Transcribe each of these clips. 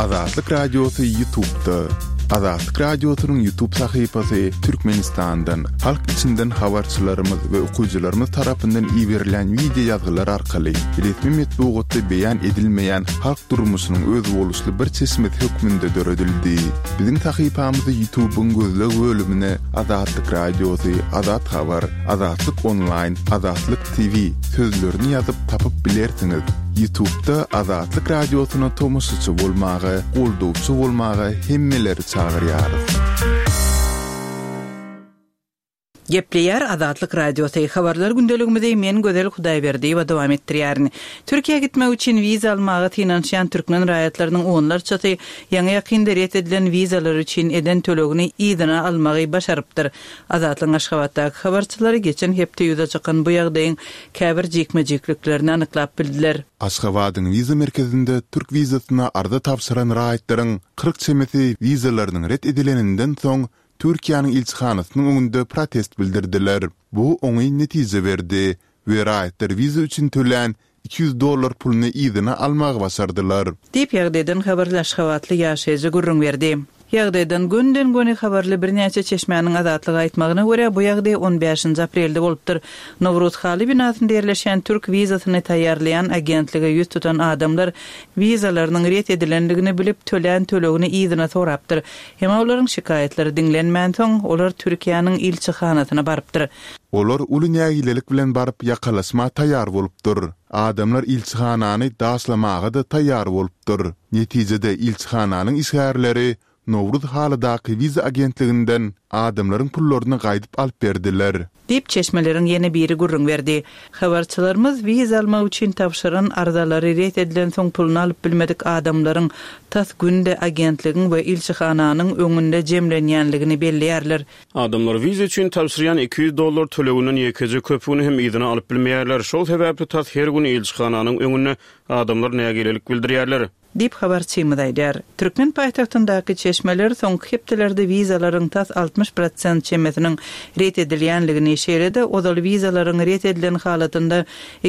Azatlyk Radiosu YouTube'da. Azatlyk Radiosu'nun YouTube sayfasy Türkmenistan'dan, halk içinden habarçylarymyz we okuyjylarymyz tarapyndan ýiberilen video ýazgylar arkaly resmi metbuatda beýan edilmeýän halk durmuşynyň öz boluşly bir çeşmet hökmünde döredildi. Biziň sayfamyzy YouTube'un gözleg bölümine Azatlyk Radiosu, Azat Habar, Azatlyk Online, Azatlyk TV sözlerini ýazyp tapyp bilersiňiz. YouTube'da Azatlyk Radiosu'na tomusçy bolmagy, goldowçy bolmagy hemmeleri çağırýar. Gepleýär Azatlyk Radiosu habarlar gündeligimizde men Gözel Hudaýberdi we dowam etdirýärin. Türkiýe gitmek üçin wiza almagy finansiýan türkmen raýatlarynyň onlarçasy ýaňy ýakynda ret edilen wizalar üçin eden tölegini ýygyna almagy başarypdyr. Azatlyk Aşgabatdaky habarçylary geçen hepde ýüze çykan bu ýagdaýyň käbir jekmejekliklerini anyklap bildiler. Aşgabatyň wiza merkezinde türk wizasyna arda tapşyran raýatlaryň 40 çemeti wizalarynyň ret edileninden soň Türkiýanyň ilçihanasynyň öňünde protest bildirdiler. Bu oňy netije berdi we raýatlar wiza üçin tölen $200 pulny ýygyna almagy başardylar. Diýip ýagdaýdan habarlaşgatly ýaşaýjy gurrun berdi. Ýagdaýdan günden güne habarly birnäçe çeşmäniň azatlygy aýtmagyna görä bu ýagdaý 15 aprelde bolupdyr. Nowruz haly binasynda ýerleşen türk wizasyny taýýarlayan agentligi ýüz tutan adamlar wizalarynyň ret edilenligini bilip tölen tölegini ýygyna sorapdyr. Hem olaryň şikaýetleri dinlenmän soň olar Türkiýanyň ilçihanasyna barypdyr. Olar uly nägilelik bilen baryp ýakalaşma taýýar bolupdyr. Adamlar ilçihanany daşlamaga da taýýar bolupdyr. Netijede ilçihananyň işgärleri Nowruz halydaky wiza agentliginden adamlaryň pullaryny gaýdyp alyp berdiler. Dip çeşmeleriň ýene biri gurrun berdi. Habarçylarymyz wiza almak üçin tapşyran ardalary ret edilen soň pulny alyp bilmedik adamlaryň tas günde agentligiň we ilçihananyň öňünde jemlenýänligini belliýärler. Adamlar wiza üçin tapşyrýan $200 töleginiň ýekeje köpüni hem ýygyna alyp bilmeýärler. Şol sebäpli tas her gün ilçihananyň öňüne adamlar nägelik bildirýärler. Dip habarçymyz aýdýar. Türkmen paýtagtyndaky çeşmeler soňky hepdelerde wizalaryň tas 60% çemetiniň ret edilýänligini şeýledi. Odal wizalaryň ret edilen halatynda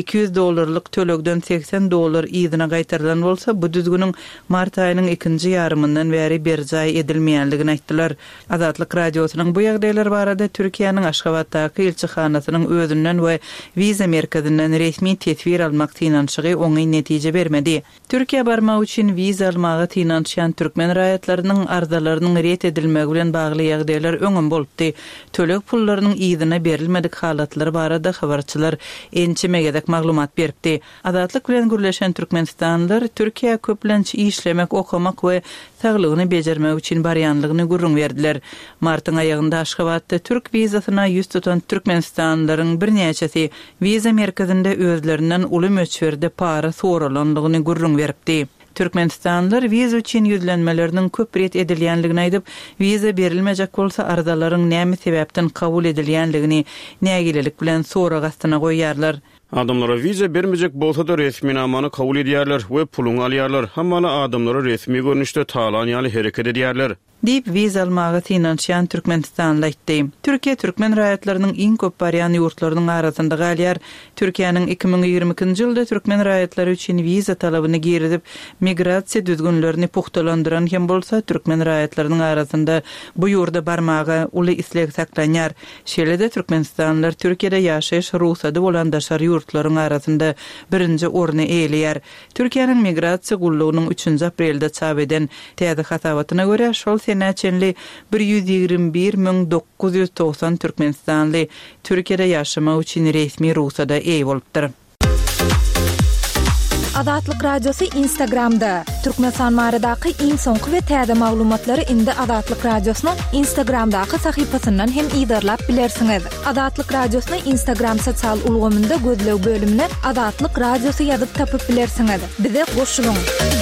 $200 tölegden $80 ýygyna gaýtarylan bolsa, bu düzgünüň mart aýynyň 2-nji ýarymyndan bäri berjaý edilmeýänligini aýtdylar. Azatlyk Radiosynyň bu ýagdaýlar barada Türkiýanyň Aşgabatdaky ilçihanasynyň özünden we wiza merkezinden resmi tetwir almak finansiýy oňy netije bermedi. Türkiýe barmak üçin wiza almagy finansiýan türkmen raýatlarynyň ardalarynyň ret edilmegi bilen bagly ýagdaýlar öňüm bolupdy. Töleg pullarynyň ýygyna berilmedik halatlary barada habarçylar ençimegedek maglumat beripdi. Azatlyk bilen gürleşen türkmenistanlylar Türkiýe köplenç işlemek, okumak we saglygyny bejermek üçin barýanlygyny gurrun berdiler. Martyň aýagynda Aşgabatda türk wizasyna ýüz tutan türkmenistanlylaryň birnäçesi wiza merkezinde özlerinden uly möçberde para soralanlygyny gurrun beripdi. Türkmenistanlylar wiza üçin ýüzlenmeleriniň köp ret edilýänligini aýdyp, wiza berilmejek bolsa ardalaryň näme sebäpden kabul edilýänligini nägilelik bilen soragastyna goýýarlar. Adamlara wiza bermejek bolsa da resmi namany kabul edýärler we puluny alýarlar. Hammala adamlara resmi görnüşde talanýaly hereket edýärler. Dip wiza almagy finansiýan Türkmenistanly aýtdy. Türkiýe türkmen raýatlarynyň iň köp barýan ýurtlarynyň arasynda galýar. Türkiýanyň 2022-nji ýylda türkmen raýatlary üçin wiza talabyny giridip, migrasiýa düzgünlerini puhtalandyran hem bolsa, türkmen raýatlarynyň arasynda bu ýurda barmagy uly isleg saklanýar. Şeýle-de Türkmenistanlylar Türkiýede ýaşaýyş ruhsady bolan daşary ýurtlaryň arasynda birinji orny eýleýär. Türkiýanyň migrasiýa gullugynyň 3 aprelde çap eden täze hasabatyna görä şol näçenli 121.990 Türkmenistanly Türkiýede ýaşamak üçin resmi ruhsada eý bolupdyr. Azatlyk Radiosu Instagramda. Türkmenistan baradaky iň soňky we täze maglumatlary indi Azatlyk Radiosynyň Instagramdaky sahypasyndan hem ýydarlap bilersiňiz. Azatlyk Radiosyny Instagram sosial ulgamynda gözleg bölümine Azatlyk Radiosu ýazyp tapyp bilersiňiz. Bize goşulyň.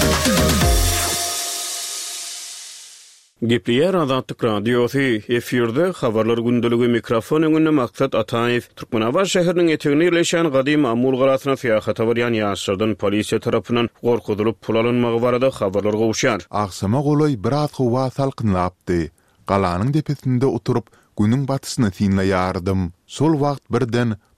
Gepleýär Azatlyk Radiosu efirde habarlar gündeligi mikrofon öňünde Maksat Ataýew Türkmenabar şäheriniň etegine ýerleşen Gadim Amul garasyna fiýahat barýan ýaşlardan polisiýa tarapyndan gorkudylyp pul alynmagy barada habarlar gowşýar. Aksama golay biraz gowa salkynlapdy. Galanyň depesinde oturup günüň batysyny tinleýärdim. Sol wagt birden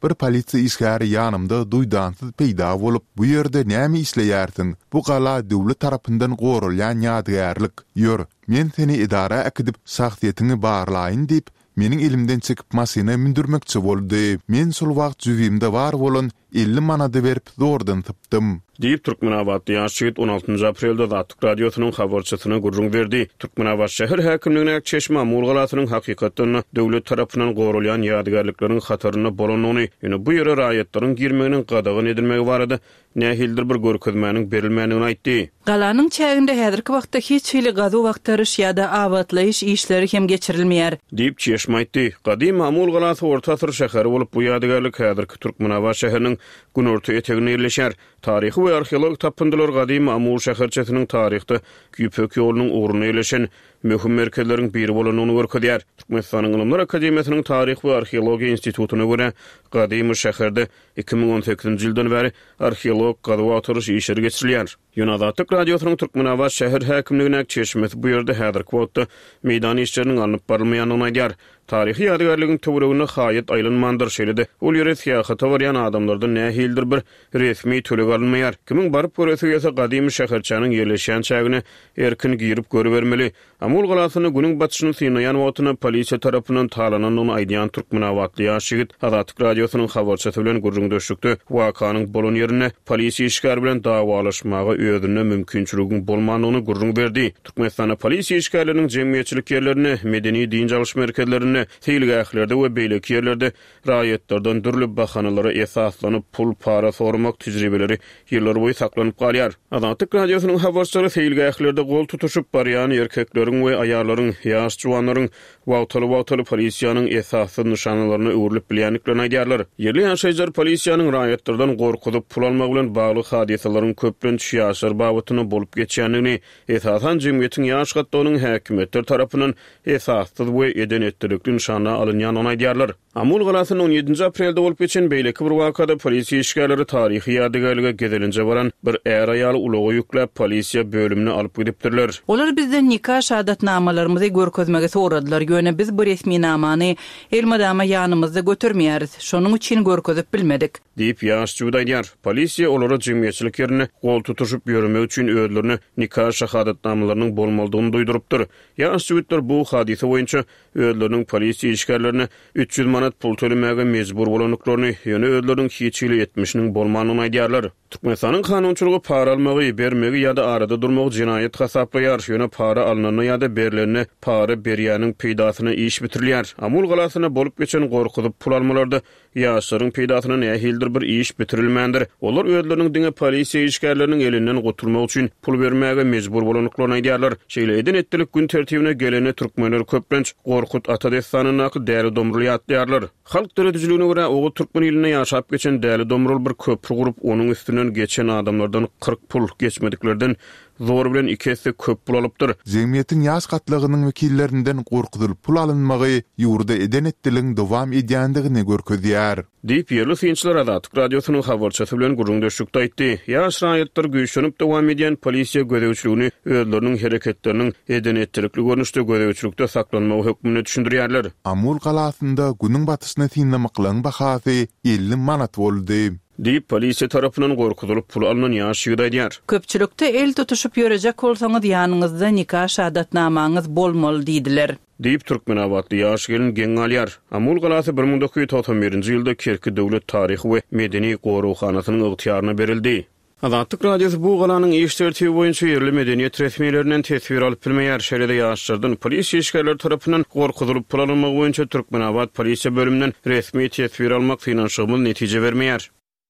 bir polisiýa işgäri ýanymda duýdansız peýda bolup, bu ýerde näme işleýärsiň? Bu gala döwlet tarapyndan gorulýan ýadygärlik. Ýör, men seni idara edip şahsiýetini barlaýyn diýip, meniň elimden çekip masyna mindirmekçi boldy. Men şol wagt jüwimde bar bolan 50 manada berip zordan typdym. Deyip Türkmenabat ýaşyt 16 aprelde Zatlyk radiosynyň habarçysyna gurrun berdi. Türkmenabat şäher häkimligine Çeşme Amur galasynyň hakykatdan döwlet tarapyndan gorulýan ýadygärlikleriň hataryny bolanyny, ýöne bu ýere raýatlaryň girmeginiň gadagyny edilmegi barada nähildir bir görkezmäniň berilmänigini aýtdy. Galanyň çäginde häzirki wagtda hiç hili gadu wagtlaryş ýa-da awatlaýyş işleri hem geçirilmeýär. Deyip Çeşme aýtdy. Gadim Amur galasy orta asyr şäheri bolup bu ýadygärlik häzirki Türkmenabat şäheriniň günorta etegine ýerleşýär. Taryhy we arheolog tapyndylar gadim Amur şäherçesiniň taryhda Küpök ýolunyň uğruna ýerleşen möhüm merkezleriň biri bolanyny görkezýär. Türkmenistanyň Ilymlar Akademiýasynyň Taryh we Arheologiýa institutuny görä gadim şäherde 2018-nji ýyldan bäri arheolog gadu oturuş işleri geçirilýär. Ýöne radiosynyň Türkmenabat şäher häkimligine Çeşme bu ýerde häzirki wagtda meýdan işleriniň alınıp barylmaýanyny aýdýar. Tarihi ýadygärligiň töweregine haýat aýlanmandyr şeýlede. Ol ýere syýahata barýan adamlardan nähildir bir resmi töleg alınmaýar. Kimin baryp görese gadim şäherçäniň ýerleşýän çägine erkin girip görübermeli. Amul galasyny günüň batyşyny synaýan wagtyna polisiýa tarapyndan talananyny aýdýan Türkmenabatly ýaşyt Zatlyk radiosynyň habarçysy bilen gurrun döşükdi. Wakanyň bolan ýerine polisiýa işgär bilen dawalaşmaga özüne mümkinçiligiň bolmanyny gurrun berdi. Türkmenistan polisiýa işgärleriniň jemgyýetçilik ýerlerini, medeni din jalyş merkezlerini teýligahlerde we beýlek ýerlerde raýatlardan dürli bahanalara esaslanyp pul para sormak tejribeleri ýyllar boýy saklanyp galýar. Zatlyk radiosynyň habarçylary teýligahlerde gol tutuşup barýan erkekleriň we aýarlaryň, ýaş juwanlaryň wagtaly polisiýanyň esasy nişanalaryny öwrülip bilýänliklerini aýdýarlar. Ýerli ýaşaýjylar polisiýanyň raýatlardan gorkudyp pul almak bilen bagly hadisalaryň köplen ýaşar babatyny bolup geçýänini, esasan jemgyýetiň ýaş gatdawynyň häkimetler tarapyndan esassyz we edenetdirikli nişana alınýanyny aýdýarlar. Amul galasynyň 17 aprelde bolup geçen beýleki bir wakada polisiýa işgärleri taryhy ýadygärlige gezelinje baran bir er aýaly ulogy ýükläp polisiýa bölümine alyp gidipdirler. Olar bizden nikah şahadatnamalarymyzy görkezmege soradylar. Ýöne biz bu resmi namany elmadama ýanymyzda götürmeýäris. Şonuň üçin görkezip bilmedik. Deyip ýaş juwda aýdýar. Polisiýa olara jemgyýetçilik ýerine gol tutuşup ýörmek üçin özlerini nikah şahadatnamalarynyň bolmalydygyny duýdurypdyr. Ýaş juwtlar bu hadise boýunça özleriniň polisiýa işgärlerini 300 manat pul tölemäge mejbur bolanlyklaryny, ýöne özleriniň hiçili etmişiniň bolmanyny aýdýarlar. Türkmenistanyň kanunçylygy para almagy, bermegi ýa-da arada durmagy jinaýat hasaplaýar. Ýöne para alnany ýa-da berileni para berýäniň peýdasyna iş bitirilýär. Amul galasyna bolup geçen gorkudyp pul almalarda ýaşlaryň peýdasyna nähildir bir iş bitirilmändir. Olar özleriniň diňe polisiýa işgärleriniň elinden goturmak üçin pul bermäge mejbur bolanlyklaryny aýdýarlar. Şeýle edenetdilik gün tertibine geleni türkmenler köplenç Gorkut Atadestanyň däli domruly ýatdýarlar. Halk döredijligine görä ogu türkmen ýylyna ýaşap geçen däli domrul bir köprü gurup onuň üstünden geçen adamlardan 40 pul geçmediklerden zor bilen ikisi köp pul alypdyr. Jemgyýetiň ýaş gatlygynyň wekillerinden gorkudylyp pul alynmagy ýurda edenetdiligiň dowam edýändigini görkezýär. Deyip ýerli synçylar Zatlyk radiosynyň habarçysy bilen gurrun döşükde aýtdy. Ýaş raýatlar güýçlenip dowam edýän polisiýa gödäwçiligini özleriniň hereketleriniň edenetdilikli görnüşde gödäwçilikde saklanmagy hökmüne düşündirýärler. Amur galasynda günüň batysyna tinlemeklaryň bahasy 50 manat boldy. Deyip polisiýa tarapyndan gorkudylyp pul alynan ýaş ýigit aýdýar. Köpçülükde el tutuşup ýörejek bolsaňyz ýanyňyzda nikah şahadatnamaňyz bolmaly diýdiler. Deyip Türkmenabatly ýaş gelin geň alýar. Amul galasy 1991-nji ýylda Kerki döwlet taryhy we medeni goruwhanasynyň ygtyýaryna berildi. Zatlyk radiosy bu galanyň iş tertibi boýunça ýerli medeniýet resmiýetlerinden tesbir alyp bilmeýär. Şeýle ýaşlardan polisiýa işgärleri tarapyndan gorkudylyp pul alynmagy boýunça Türkmenabat polisiýa bölüminden resmi tesbir almak finansiýal netije bermeýär.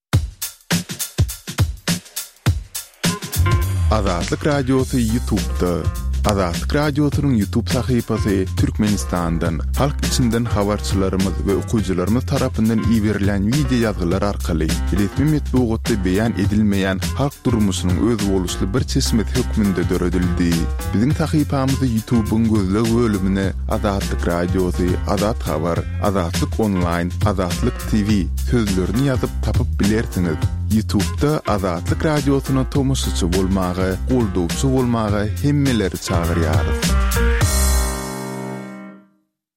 Azatlyk radiosu YouTube'da. Azatlyk radiosynyň YouTube sahypasy Türkmenistandan, halk içinden habarçylarymyz we okuwçylarymyz tarapyndan ýiberilen video ýazgylar arkaly resmi metbuatda beýan edilmeýän halk durmuşynyň öz boluşly bir çeşmet hökmünde döredildi. Biziň sahypamyzy YouTube'un gözleg bölümine Azatlyk radiosu, Azat habar, Azatlyk online, Azatlyk TV sözlerini ýazyp tapyp bilersiňiz. YouTube'da Azatlyk radiosyna tomoşaçy bolmagy, goldawçy bolmagy hemmeleri çagyrýar.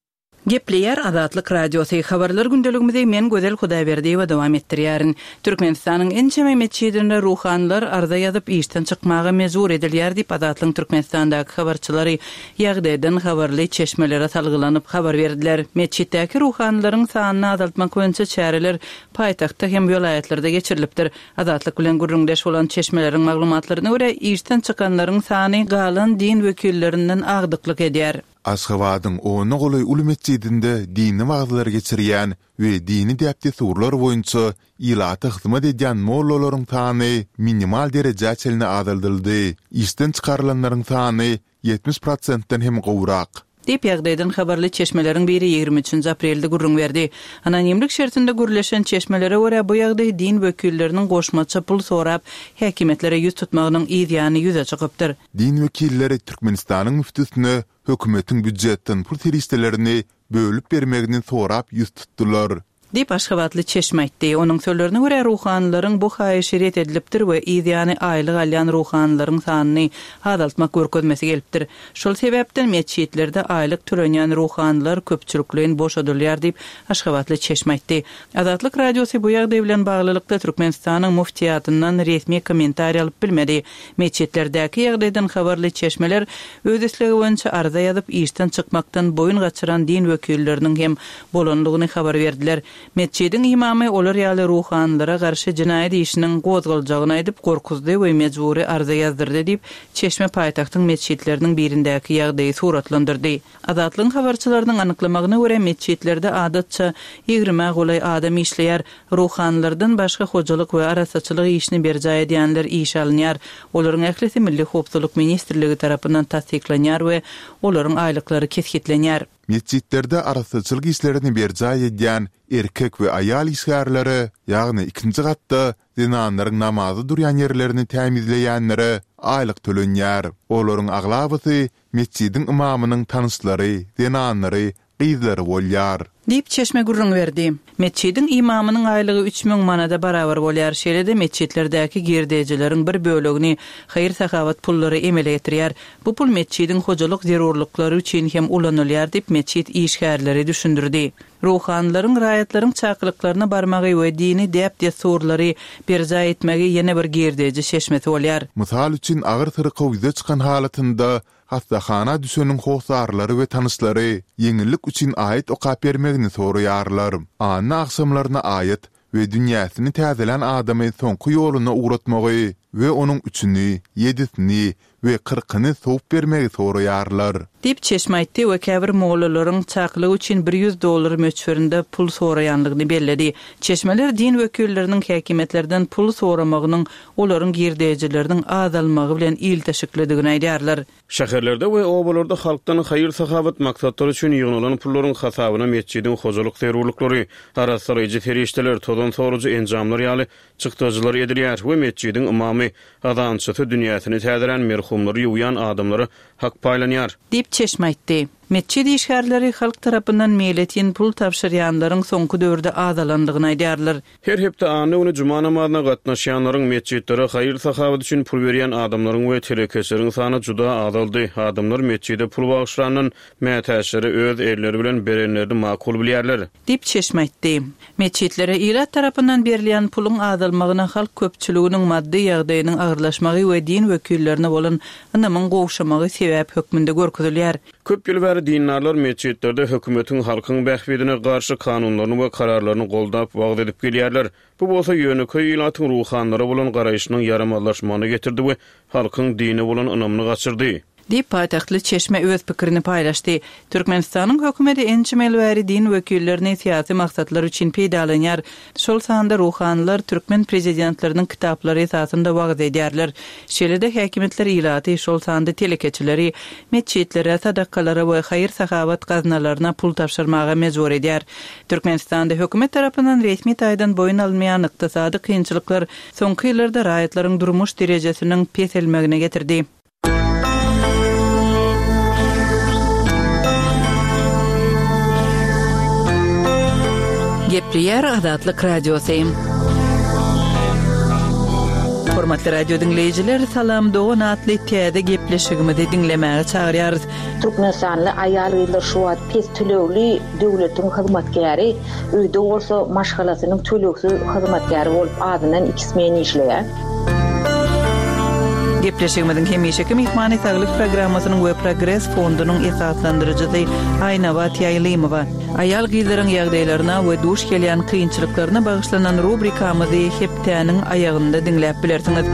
Gepleyer Azatlyk Radiosu habarlar gündeligimizde men Gözel Hudaýberdi we dowam etdirýärin. Türkmenistanyň ençeme meçhidinde ruhanlar arda ýazyp işden çykmagy mezur edilýär diýip Azatlyň Türkmenistandaky habarçylary ýagdaýdan habarly çeşmelere salgylanyp habar berdiler. Meçhiddäki ruhanlaryň sanyny azaltmak boýunça çäreler paýtagtda hem ýolaýatlarda geçirilipdir. Azatlyk bilen gurrundaş bolan çeşmeleriň maglumatlaryna görä işden çykanlaryň sany galan din wekillerinden agdyklyk edýär. Aşgabatyň ony golay uly meçhidinde dini wagtlar geçirýän we dini däpde surlar boýunça ýylata hyzmat edýän mollalaryň sany minimal derejä çeline azaldyldy. Işden çykarlanlaryň sany 70%-den hem gowrak. Dip ýagdaýdan habarly çeşmeleriň biri 23 aprelde gurrun berdi. Anonimlik şertinde gürleşen çeşmelere görä bu ýagdaý din wekilleriniň goşmaça pul sorap häkimetlere ýüz tutmagynyň ýygyny ýüze çykypdyr. Din wekilleri Türkmenistanyň müftüsine hökümetiň büdjetden pul teristelerini bölüp bermegini sorap ýüz tutdular. Dip Aşgabatly çeşme aýtdy. Onuň sözlerine görä ruhanlaryň bu haýyşy ret edilipdir we ýa-ni aýlyk alýan ruhanlaryň sanyny azaltmak görkezmesi gelipdir. Şol sebäpden meçhitlerde aýlyk tölenýän ruhanlar köpçülikliň boş ödülýär diýip Aşgabatly çeşme aýtdy. Azatlyk Radiosu bu ýagdaý bilen baglylykda Türkmenistanyň muftiýatyndan resmi kommentariýa alyp bilmedi. Meçhitlerdäki ýagdaýdan habarly çeşmeler öz isligi boýunça arda ýazyp işden çykmakdan boyun gaçyran din wekilleriniň hem bolanlygyny habar berdiler. Meçhidin imamy olar ýaly ruhanlara garşy jinaýat işiniň gozgaljagyny aýdyp gorkuzdy we mejburi arza ýazdyrdy diýip Çeşme paýtagtyň meçhidleriniň birindäki ýagdaýy suratlandyrdy. Azatlyň habarçylarynyň anyklamagyna görä meçhidlerde adatça 20 golay adam işleýär. Ruhanlardan başga hojalyk we arasaçylyk işini berjä edýänler iş alynýar. Olaryň ählisi Milli Howpsuzlyk ministrligi tarapyndan tasdiklanýar we olaryň aýlyklary kesgitlenýär. Meçhitlerde arasaçylyk işlerini berjä edýän erkek we aýal işgärleri, ýagny ikinji gatda dinanlaryň namazy durýan ýerlerini tämizleýänlere aýlyk tölenýär. Olaryň aglabysy meçhidin imamynyň tanyshlary, dinanlary, gyzlary bolýar. Dip Çeşme gurrun berdi. Meçhidin imamynyň aýlygy 3000 manada barabar bolýar. Şeýlede meçhitlerdäki girdejileriň bir bölegini haýyr sahawat pullary emele getirýär. Bu pul meçhidin hojalyk zerurlyklary üçin hem ulanylýar diýip meçhit işgärleri düşündirdi. Ruhanlaryň raýatlaryň çakylyklaryna barmagy we dini däpde surlary berjä etmegi ýene bir girdeji şeşmeti bolýar. Mysal üçin agyr tyrky ýüze çykan halatynda hastahana düşeniň howsarlary we tanyshlary ýeňillik üçin aýyt okap bermegini soraýarlar. Ana akşamlaryna aýyt we dünýäsini täzelen adamy soňky ýoluna uğratmagy we onuň üçini, ýedisini we 40-ny sowup bermegi soraýarlar. Dip Çeşme aýtdy we käbir mollalaryň çaklygy üçin $100 möçberinde pul soraýanlygyny belledi. Çeşmeler din wekilleriniň häkimetlerden pul soramagynyň olaryň girdejileriniň azalmagy bilen ilteşikledigini aýdýarlar. Şäherlerde we obalarda halkdan haýyr sahawat maksatlary üçin ýygnalan pullaryň hasabyna meçhidin hojalyk zerurlyklary, tarassaryjy ferişteler, todan sorucu enjamlar ýaly çykdyjylar edilýär we meçhidin imamy azançysy dünýäsini täzelen merhumlary ýuwyan adamlary hak paýlanýar. Dip Çeşme aýtdy. Meçhid işgärleri halk tarapyndan meýletin pul tapşyrýanlaryň soňky döwürde azalandygyny aýdýarlar. Her hepde any juma namazyna gatnaşýanlaryň meçhitlere haýyr sahawat üçin pul berýän adamlaryň we terekeslerin sany juda azaldy. Adamlar meçhide pul bagşlanyň mätäşleri öz erleri bilen berenlerini makul bilýärler. Dip Çeşme aýtdy. Meçhitlere ilat tarapyndan berilýän pulun azalmagyna halk köpçüliginiň maddi ýagdaýynyň agyrlaşmagy we din wekillerine bolan anamyň gowşamagy sebäp hökmünde görkezilýär. Köp ýyl dinarlar meçhitlerde hökümetiň halkyň bähbedine garşy kanunlaryny we kararlaryny goldap wagt edip gelýärler. Bu bolsa ýöneköy ýylatyň ruhanlara bolan garaýşynyň ýaramazlaşmagyny getirdi we halkyň dini bolan ynamyny gaçyrdy. Dip paýtagtly Çeşme öz pikirini paýlaşdy. Türkmenistanyň hökümeti ençemelwäri din wekillerini syýasy maksatlar üçin peýdalanýar. Şol sanda ruhanlar türkmen prezidentleriniň kitaplary esasynda wagt edýärler. Şeýlede häkimetler ýylaty şol sanda telekeçileri meçhitlere, sadakalara we haýyr sahawat gaznalaryna pul tapşyrmaga mejbur edýär. Türkmenistanda hökümet tarapyndan resmi taýdan boyun almaýan ykdysady kynçylyklar soňky ýyllarda raýatlaryň durmuş derejesiniň peselmegine getirdi. Gepleyer Azatlyk Radiosu. Hormatly radio dinleyijiler, salam doğan atly täze gepleşigimizi dinlemäge çagyrýarys. Türkmenistanly aýalgylar şu wagt pes tölegli döwletiň hyzmatgäri, öýde bolsa maşgalasynyň töleksiz hyzmatgäri bolup adynan 2 meni işleýär. Gepleşigimizin hemişeki mihmany saglyk programmasynyň we Progress fondunyň esaslandyrjysy Aýnawa Tiýaýlymowa aýal gyzlaryň ýagdaýlaryna we duş gelýän kynçylyklaryna bagyşlanan rubrikamyzy heptäniň aýagynda dinläp bilersiňiz.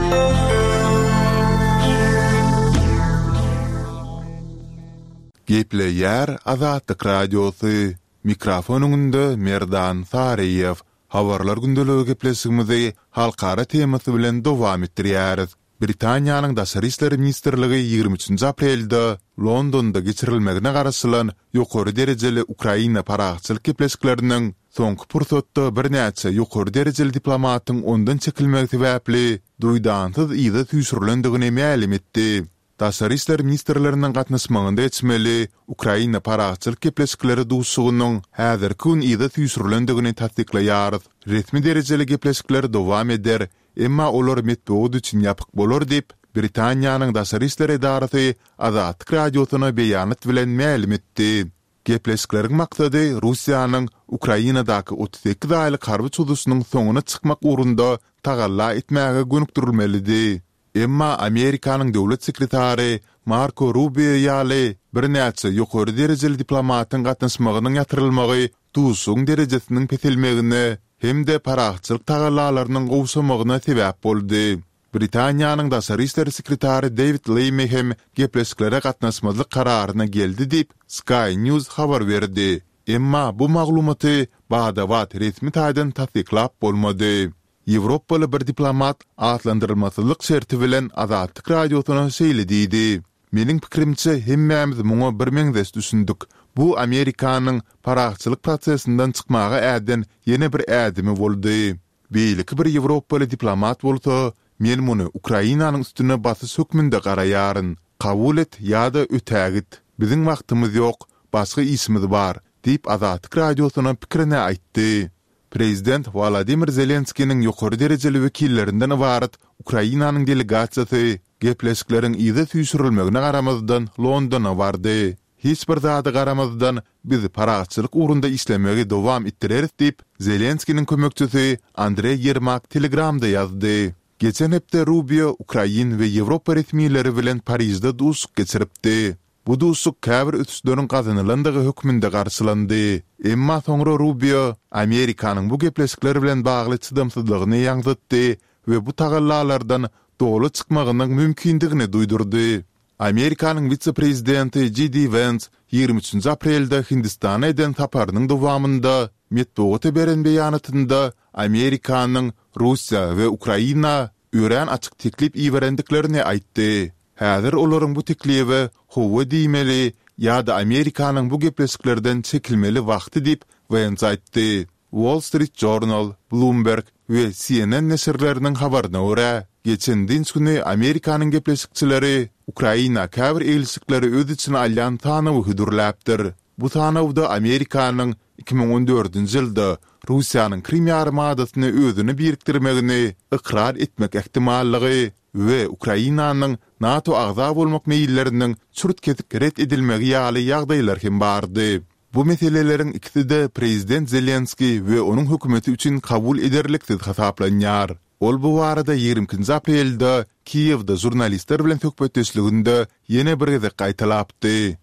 Gepleýär Azatlyk radiosy. Mikrofonuňda Merdan Sareýew. Habarlar gündäligi gepleşigimizi halkara temasy bilen dowam etdirýäris. Britaniýanyň Daşary işler ministrligi 23 aprelde Londonda geçirilmegine garaşylan ýokary derejeli Ukraina paragçylyk gepleşikleriniň soňky pursatda bir näçe ýokary derejeli diplomatyň ondan çekilmegi sebäpli duýdansyz ýyda tüýsürilendigini ma'lum etdi. Daşary işler ministrlerining gatnaşmagynda etmeli Ukraina paragçylyk gepleşikleri duşsugynyň häzirki gün ýyda tüýsürilendigini tasdiklaýar. Resmi derejeli gepleşikler dowam eder. Emma olar metbewd üçin ýapyk bolar dip Britaniýanyň Daşary işler edarasy Azatlyk radiosyna beýanat bilen ma'lum etdi. Gepleşikleriň maksady Russiýanyň Ukrainadaky 32 aýlyk harby çudusynyň soňuna çykmak urunda tagalla etmäge gönükdirilmelidi. Emma Amerikanyň döwlet sekretary Marco Rubio ýaly bir näçe ýokary derejeli diplomatyň gatnaşmagynyň ýatyrylmagy duşsuň derejesiniň petilmegine hem de paragçylyk tagallalarynyň gowsamagyna sebäp boldy. Britaniýanyň Daşary işler sekretary David Lammy hem gepleşiklere gatnaşmazlyk kararyna geldi dip Sky News habar berdi. Emma bu maglumaty bada wat resmi taýdan tasdiklap bolmady. Ýewropaly bir diplomat atlandyrylmasylyk şerti bilen Azatlyk radiosyna söýlediydi. Meniň pikirimçe hemmämiz muňa bir meňdes düşündik. Bu Amerikanyň paragçylyk prosesinden çykmagy äden ýene bir ädimi boldy. Beýleki bir Ýewropaly diplomat bolsa, men muny Ukrainanyň üstüne basy hökmünde garaýaryn. Kabul et ýa-da ötägit. Biziň wagtymyz ýok, başga işimiz bar, diýip Azatlyk radiosyna pikirini aýtdy. Prezident Volodymyr Zelenskiň ýokary derejeli wekillerinden ibaret Ukrainanyň delegasiýasy gepleşikleriň ýyda tüýsürilmegine garamazdan Londona bardy. Hiç bir zada garamazdan biz paragçylyk urunda işlemegi dowam etdireris diýip Zelenskiň kömekçisi Andrei Yermak Telegramda ýazdy. Geçen hepde Rubio Ukrain we Ýewropa resmiýetleri bilen Parisde duşuk geçiripdi. Bu duşuk käbir ötüşleriň gazanylandygy hökmünde garşylandy. Emma soňra Rubio Amerikanyň bu gepleşikleri bilen bagly çydamsızlygyny ýaňytdy we bu tagallalardan dolu çykmagynyň mümkindigini duýdurdy. Amerikanyň vice-prezidenti J.D. Vance 23 aprelde Hindistana eden taparynyň dowamında metbuata beren beýanatynda Amerikanyň Russiýa we Ukraina ören açyk teklip iwerendiklerini aýtdy. Häzir olaryň bu teklibi howa diýmeli ýa-da Amerikanyň bu gepleşiklerden çekilmeli wagty diýip Vance aýtdy. Wall Street Journal, Bloomberg we CNN neşirleriniň habaryna görä, geçen dinç güni Amerikanyň gepleşikçileri Ukraina käbir elçikleri öz içine alýan tanawy hudurläpdir. Bu tanawda Amerikanyň 2014-nji ýylda Russiýanyň Krim ýarymadasyny özüni birikdirmegini ikrar etmek ähtimallygy we Ukrainanyň NATO agza bolmak meýilleriniň çurt kesik ret edilmegi ýaly ýagdaýlar hem bardy. Bu meselelerin ikisi de Prezident Zelenski we onuň hökümeti üçin kabul ederliksiz hasaplanýar. Ol bu barada 20 aprelde Kiýewde jurnalistler bilen söhbetleşiginde ýene bir geze gaýtalapdy.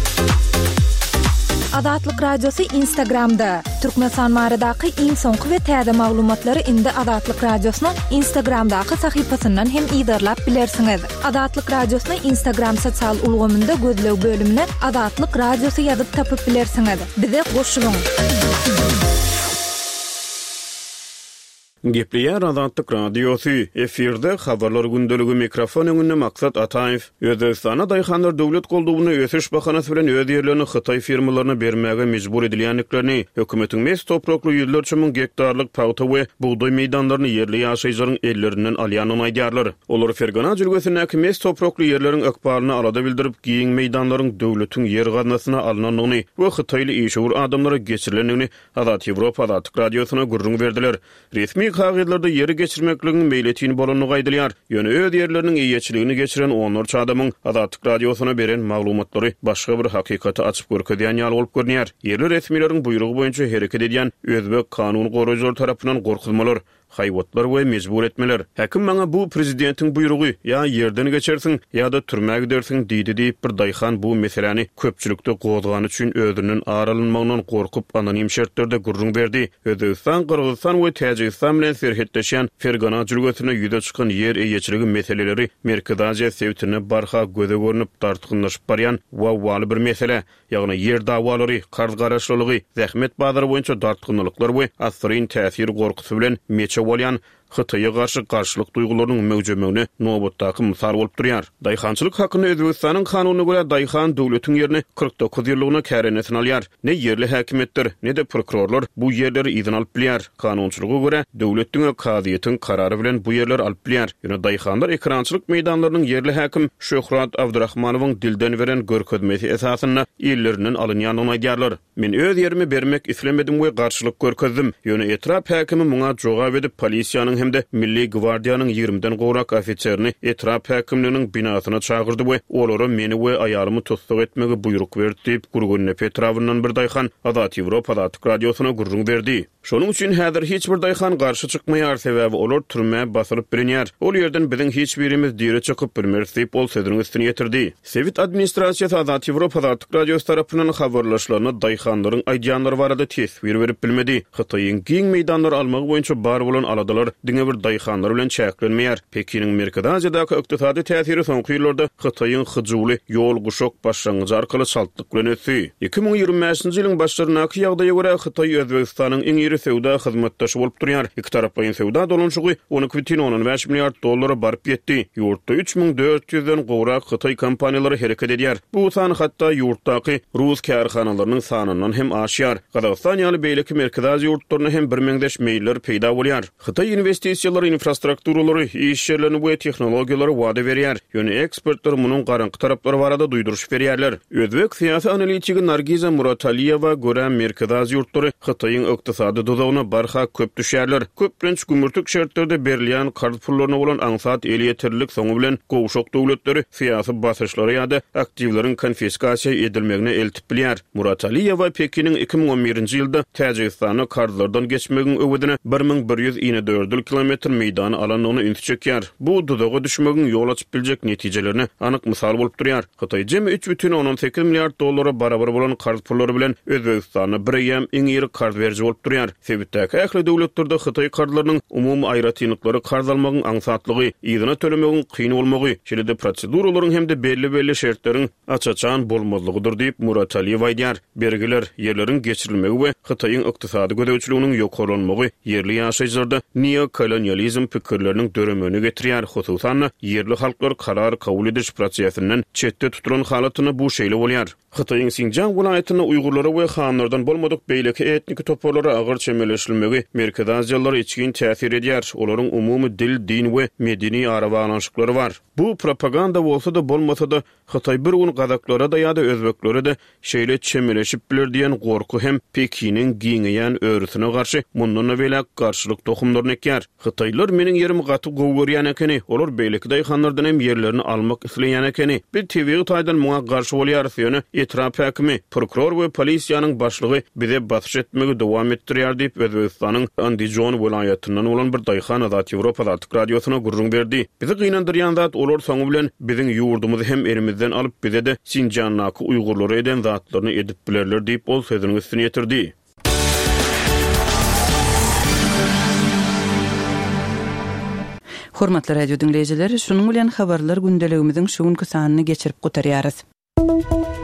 Azatlyk radiosy Instagramda. Türkmenistan maradaky iň soňky we täze maglumatlary indi Azatlyk radiosynyň Instagramdaky sahypasyndan hem ýydarlap bilersiňiz. Azatlyk radiosyny Instagram sosial ulgamynda gözlew bölümine Azatlyk radiosy ýazyp tapyp bilersiňiz. Bize goşulyň. Gepleýär Azatlyk radiosy efirde habarlar gündeligi mikrofon öňünde maksat Ataýew Özbekistana daýhanlar döwlet goldugyny ösüş bahanasy bilen öz ýerlerini Hytaý firmalaryna bermäge mejbur edilýänliklerini hökümetiň mes toprakly ýerler üçin gektarlyk paýta we buğday meýdanlaryny yerli ýaşaýjylaryň ellerinden alýanyny aýdýarlar. Olar Fergana jülgesindäki mes toprakly ýerleriň ykbalyny arada bildirip giň meýdanlaryň döwletiň yer gaznasyna alynanyny we Hytaýly işgür adamlara geçirilenini Azat Ýewropa Azatlyk radiosyna gurrun berdiler. Resmi kagydlarda ýeri geçirmekligiň meýletini bolanyny gaýdylýar. Ýöne öz ýerleriniň iýeçiligini geçiren onlarça adamyň Azatlyk radiosyna beren maglumatlary başga bir hakykaty açyp görkezýän ýaly bolup görnýär. Yerli resmiýetiň buýrugy boýunça hereket edýän özbek kanuny goraýjylar tarapyndan gorkutmalar, haýwatlar we mejbur etmeler. Häkim maňa bu prezidentiň buýrugy ýa ýerden geçersiň ýa-da türmäge gidersiň diýdi diýip bir daýhan bu meseleni köpçülikde gozgany üçin özüniň aralynmagyndan gorkup anonim şertlerde gurrun berdi. Özbekistan, Kyrgyzstan we Täjikistan bilen serhetleşen Fergana jülgetine ýüze çykan ýer eýeçiligi meseleleri Merkezi Aziýa sewtine barha göze görünüp tartyklanýyp barýan wawaly bir mesele. Ýagny ýer dawalary, karz garaşlygy, zähmet bazary boýunça tartyklanlyklar we asryn täsir gorkusy bilen meçe bolýan Xitayga garşy garşylyk duýgularynyň möwjüdligini nowatdaky mysal bolup durýar. Daýhançylyk hakyny Özbegistanyň kanunyna görä daýhan döwletiň ýerini 49 ýyllygyna kärenesini alýar. Ne ýerli häkimetler, ne de prokurorlar bu ýerleri izin alyp bilýär. Kanunçylyga görä döwletiň we kadyýetyň karary bilen bu ýerler alyp bilýär. Ýöne daýhanlar ekrançylyk meýdanlarynyň ýerli häkim Şöhrat Abdurrahmanowyň dilden beren görkezmesi esasyna ýerlerinden alynýanyny aýdýarlar. Men öz ýerimi bermek islemedim we garşylyk görkezdim. Ýöne etrap häkimi muňa jogap edip polisiýanyň hem de Milli Gwardiýanyň 20den gowrak ofitserini etrap häkimliginiň binasyna çagyrdy we olary meni we aýalymy tutsak etmegi buyruk berdi diýip Gurgunne Petrawyndan bir daýhan Azat Ýewropa Azatlyk radiosyna gurrun berdi. Şonuň üçin häzir hiç bir daýhan garşy çykmaýar, sebäbi olar türme basyryp bilinýär. Ol ýerden biziň hiç birimiz diýre çykyp bilmeris diýip ol sözüniň üstüne ýetirdi. Sewit administrasiýasy Azat Ýewropa Azatlyk radiosy tarapyndan habarlaşlaryna daýhanlaryň aýdýanlary barada tesbir berip bilmedi. Xitoýyň giň meýdanlary almagy boýunça bar bolan aladalar diňe bir daýhanlar bilen çäklenmeýär. Pekiniň Merkezi Aziýadaky ykdysady täsiri soňky ýyllarda Xitoýyň hyjyly ýol guşok başlangyjy arkaly saltlyk bilen ötdi. 2025-nji ýylyň başlarynaky ýagdaýa görä Xitoý Özbegistanyň iň ýeri sewda hyzmatdaşy bolup durýar. İki tarapaýyň sewda dolanşygy 12,5 milliard dollara baryp ýetdi. Ýurtda 3400den gowrak Xitoý kompaniýalary hereket edýär. Bu san hatda ýurtdaky Rus kärhanalarynyň sanyndan hem aşýar. Gazagystan ýaly beýleki Merkezi Aziýa ýurtlaryna hem birmeňdeş meýiller peýda bolýar. Xitoý investisiýalary, infrastrukturalary, iş ýerlerini we tehnologiýalary wada berýär. Ýöne ekspertler munyň garanky taraplary barada duýduruş berýärler. Özbek syýasy analitigi Nargiza Murataliýewa görä Merkezi Aziýa ýurtlary Xitoýyň ykdysady duzagyna barha köp düşýärler. Köplenç gümürtük şertlerde berilýän karz pullaryna bolan aňsat eliýetirlik soňu bilen gowşok döwletleri syýasy basyrçlary ýa-da aktivlaryň konfiskasiýa edilmegine eltip bilýär. Murataliýewa Pekiniň 2011-nji ýylda Täjikistany karzlardan geçmegiň öwedine 1154 kilometr meýdany alanyny ünti çekýär. Bu duzaga düşmegiň ýol açyp biljek netijelerini anyk mysal bolup durýar. Xitoý jemi 3,18 milliard dollara barabar bolan karz pullary bilen Özbegistany birem iň ýeri karz berji bolup durýar. Sebäpde ähli döwletlerde Xitoý karzlarynyň umumy aýratynlyklary karz almagyň aňsatlygy, ýygyna tölemegiň kyn bolmagy, şeýle proseduralaryň hem de belli şertleriň açaçan bolmazlygydyr diýip Murataliýew aýdýar. Bergiler ýerleriň geçirilmegi we Xitoýyň ykdysady gödäwçiliginiň ýokarlanmagy ýerli ýaşaýjylarda neokolonializm pikirleriniň döremegine getirýär. Hususan ýerli halklar karar kabul ediş prosesinden çetde tutulan halatyny bu şeýle bolýar. Xitoýyň Sinjang welaýatyna Uýgurlary we hanlardan bolmadyk beýleki etnik toplary agyr çemeleşilmegi Merkezi Aziýalılara içkin täsir edýär. Olaryň umumy dil, din we medeni arabalanşyklary bar. Bu propaganda bolsa da bolmasa da Xitoý bir gün gazaklara da ýa-da özbeklere de şeýle çemeleşip biler diýen gorku hem Pekiniň giňeýän öwrüsine garşy mundan welä garşylyk tohumlaryny ekýär. Xitoýlar meniň ýerimi gatyp gowurýan ekeni, olar beýleki daýhanlardan hem ýerlerini almak isleýän ekeni. Bir TV taýdan muňa garşy bolýar ýöne etrap häkimi, prokuror we polisiýanyň başlygy bize basyş etmegi dowam etdirýär diýip Özbegistanyň Andijon welaýatynyň bolan bir daýhan Azat Ýewropa Azatlyk radiosyna gurrun berdi. Bizi gynandyrýan zat olar soňu bilen biziň ýurdumyzy hem elimizden alyp bize de Sinjannaky Uýgurlary eden zatlaryny edip bilerler diýip ol sözüniň üstüne ýetirdi. Hormatly radio dinleýijileri, şunuň bilen habarlar gündeligimiziň şu günkü sanyny geçirip gotarýarys.